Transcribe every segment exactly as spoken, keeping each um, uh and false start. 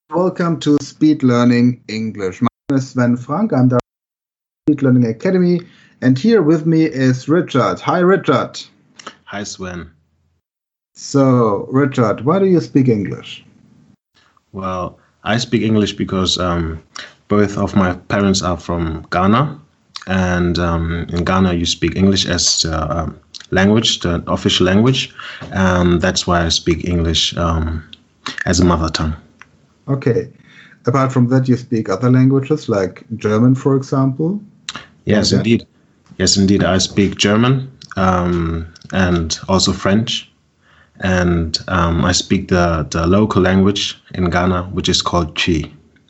Welcome to Speed Learning English. My name is Sven Frank. I'm the Speed Learning Academy, and here with me is Richard. Hi, Richard. Hi, Sven. So, Richard, why do you speak English? Well, I speak English because um, both of my parents are from Ghana, and um, in Ghana you speak English as the uh, language, the official language, and that's why I speak English um, as a mother tongue. Okay. Apart from that, you speak other languages like German, for example? Yes, Okay. indeed. Yes, indeed. I speak German um, and also French, and um, I speak the, the local language in Ghana, which is called Chi.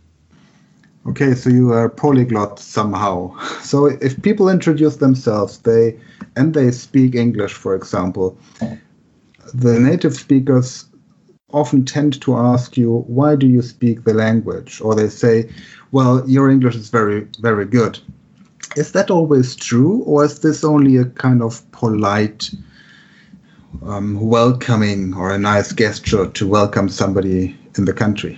Okay, so you are polyglot somehow. So if people introduce themselves, they and they speak English, for example, the native speakers often tend to ask you, why do you speak the language? Or they say, well, your English is very, very good. Is that always true, or is this only a kind of polite um, welcoming or a nice gesture to welcome somebody in the country?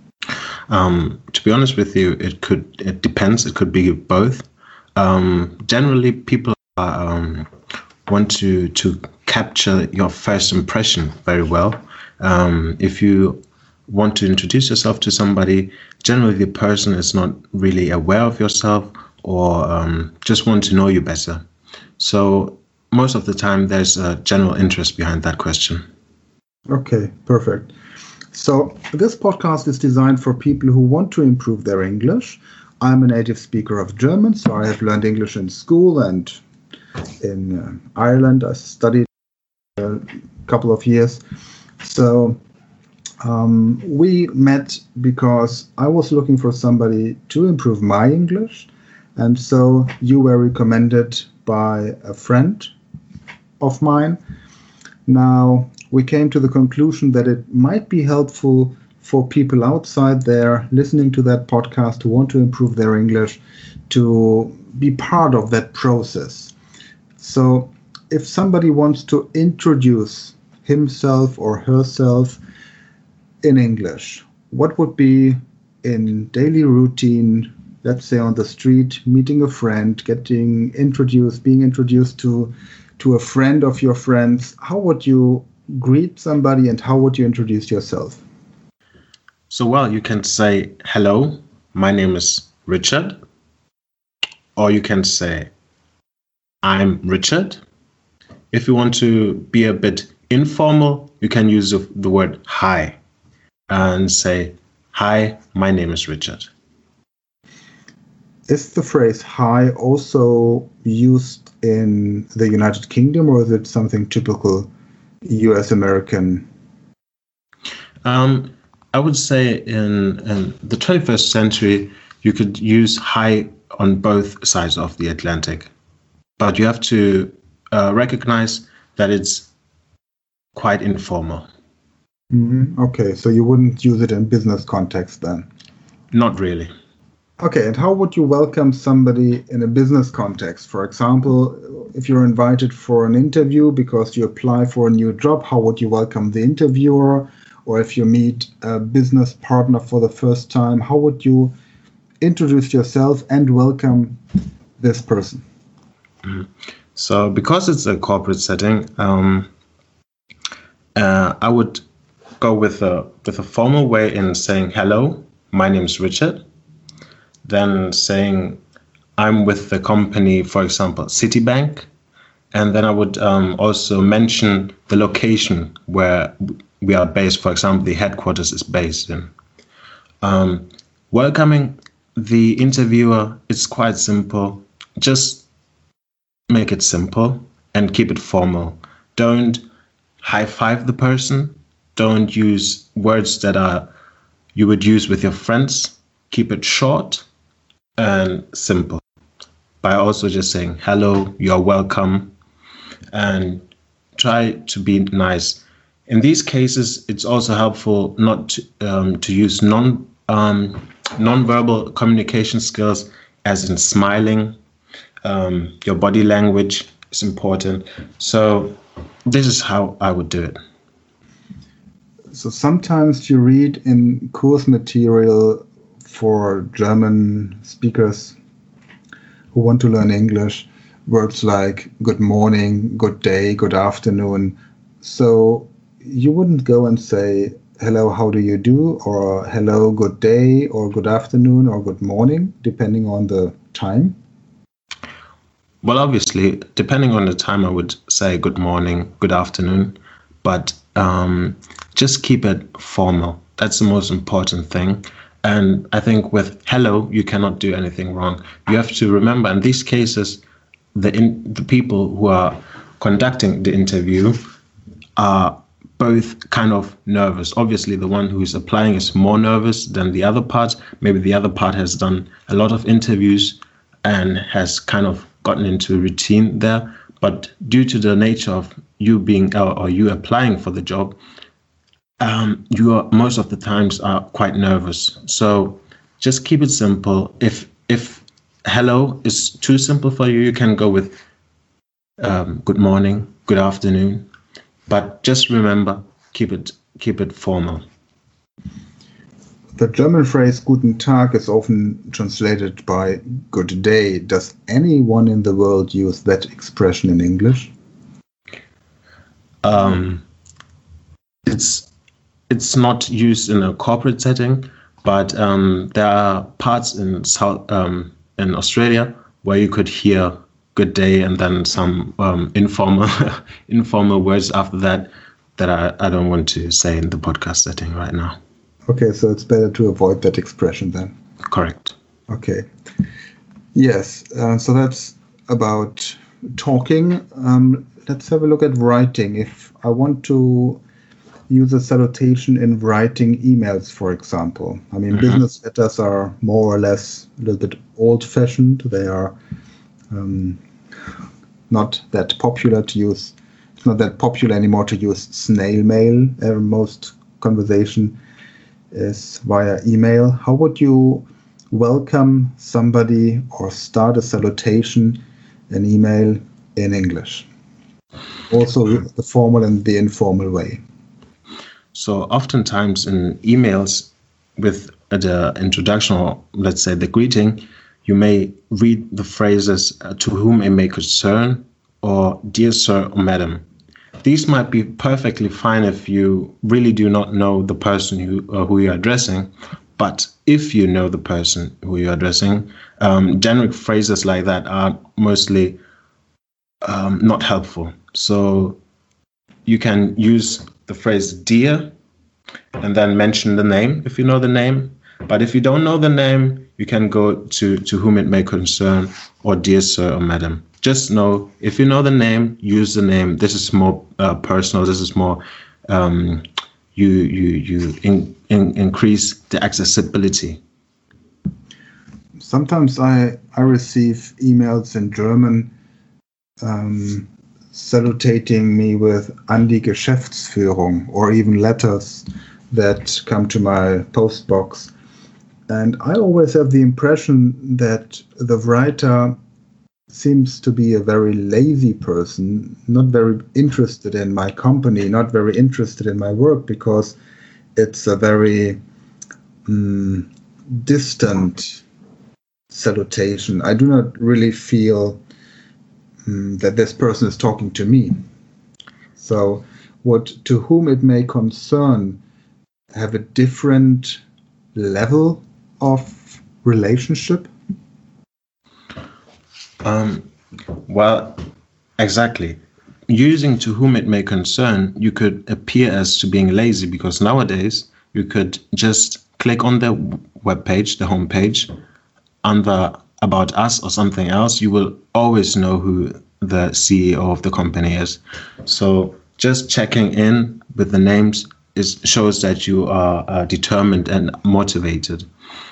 Um, to be honest with you, it could it depends. It could be both. Um, generally, people are, um, want to to capture your first impression very well. Um, if you want to introduce yourself to somebody, generally the person is not really aware of yourself or um, just want to know you better. So most of the time, there's a general interest behind that question. Okay, perfect. So this podcast is designed for people who want to improve their English. I'm a native speaker of German, so I have learned English in school and in uh, Ireland. I studied a couple of years. So um, we met because I was looking for somebody to improve my English. And so you were recommended by a friend of mine. Now, we came to the conclusion that it might be helpful for people outside there listening to that podcast who want to improve their English to be part of that process. So if somebody wants to introduce himself or herself in English, what would be in daily routine, let's say on the street, meeting a friend, getting introduced, being introduced to to a friend of your friends, how would you greet somebody and how would you introduce yourself? So, well, you can say, hello, my name is Richard. Or you can say, I'm Richard. If you want to be a bit informal, you can use the, the word hi and say, hi, my name is Richard. Is the phrase hi also used in the United Kingdom, or is it something typical U S American? Um, I would say in, in the twenty-first century, you could use hi on both sides of the Atlantic, but you have to uh, recognize that it's quite informal. Mm-hmm. Okay, so you wouldn't use it in business context then? Not really. Okay, and how would you welcome somebody in a business context? For example, if you're invited for an interview because you apply for a new job, how would you welcome the interviewer? Or if you meet a business partner for the first time, how would you introduce yourself and welcome this person? Mm. So because it's a corporate setting, um, uh, I would go with a with a formal way in saying, hello, my name is Richard. Then saying, I'm with the company, for example, Citibank. And then I would um, also mention the location where we are based. For example, the headquarters is based in. Um, welcoming the interviewer, it's quite simple. Just make it simple and keep it formal. Don't high five the person. Don't use words that are you would use with your friends. Keep it short and simple. By also just saying hello, you're welcome, and try to be nice. In these cases, it's also helpful not to, um, to use non um, non-verbal communication skills, as in smiling. Um, your body language is important. So this is how I would do it. So sometimes you read in course material for German speakers who want to learn English words like good morning, good day, good afternoon. So you wouldn't go and say, hello, how do you do? Or hello, good day, or good afternoon, or good morning, depending on the time? Well, obviously, depending on the time, I would say good morning, good afternoon, but um, just keep it formal. That's the most important thing. And I think with hello, you cannot do anything wrong. You have to remember, in these cases, the in, the people who are conducting the interview are both kind of nervous. Obviously, the one who's applying is more nervous than the other part. Maybe the other part has done a lot of interviews and has kind of gotten into a routine there. But due to the nature of you being or, or you applying for the job, um, you are most of the times are quite nervous. So just keep it simple. If if hello is too simple for you, you can go with um, good morning, good afternoon. But just remember, keep it keep it formal. The German phrase Guten Tag is often translated by good day. Does anyone in the world use that expression in English? Um, it's it's not used in a corporate setting, but um, there are parts in South um, in Australia where you could hear good day and then some um, informal informal words after that that I, I don't want to say in the podcast setting right now. Okay, so it's better to avoid that expression then. Correct. Okay. Yes, uh, so that's about talking. Um, let's have a look at writing. If I want to use a salutation in writing emails, for example. I mean, mm-hmm. business letters are more or less a little bit old-fashioned. They are um, not that popular to use. It's not that popular anymore to use snail mail. Uh, most conversation is via email. How would you welcome somebody or start a salutation, an email in English? Also the formal and the informal way. So oftentimes in emails with the introduction, or let's say the greeting, you may read the phrases uh, to whom it may concern, or dear sir or madam. These might be perfectly fine if you really do not know the person who, uh, who you're addressing. But if you know the person who you're addressing, um, generic phrases like that are mostly um, not helpful. So you can use the phrase dear and then mention the name if you know the name. But if you don't know the name, you can go to, to whom it may concern, or dear sir or madam. Just know, if you know the name, use the name. This is more uh, personal. This is more, um, you you you in, in, increase the accessibility. Sometimes I, I receive emails in German um, salutating me with an die Geschäftsführung, or even letters that come to my post box. And I always have the impression that the writer seems to be a very lazy person, not very interested in my company, not very interested in my work, because it's a very um, distant salutation. I do not really feel um, that this person is talking to me. So would to whom it may concern have a different level of relationship? Um, well, exactly. Using to whom it may concern, you could appear as to being lazy, because nowadays you could just click on the webpage, the homepage, under About Us or something else. You will always know who the C E O of the company is. So just checking in with the names is shows that you are uh, determined and motivated.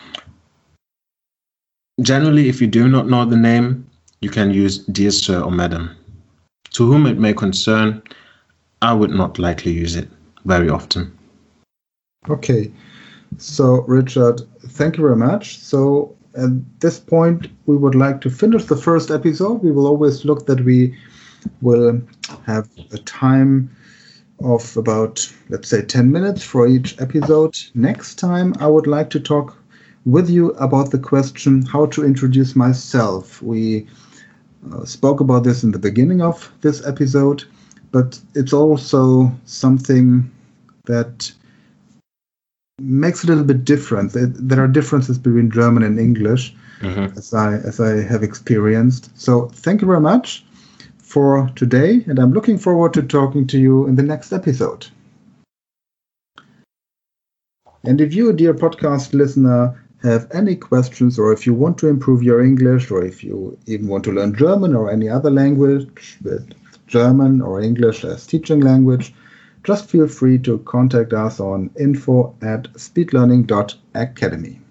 Generally, if you do not know the name, you can use dear sir or madam. To whom it may concern, I would not likely use it very often. Okay, so Richard, thank you very much. So at this point, we would like to finish the first episode. We will always look that we will have a time of about, let's say, ten minutes for each episode. Next time, I would like to talk with you about the question how to introduce myself. We uh, spoke about this in the beginning of this episode, but it's also something that makes it a little bit different. There are differences between German and English, mm-hmm. as I as I have experienced. So thank you very much for today, and I'm looking forward to talking to you in the next episode. And if you, dear podcast listener, have any questions, or if you want to improve your English, or if you even want to learn German or any other language with German or English as teaching language, just feel free to contact us on info at speedlearning dot academy.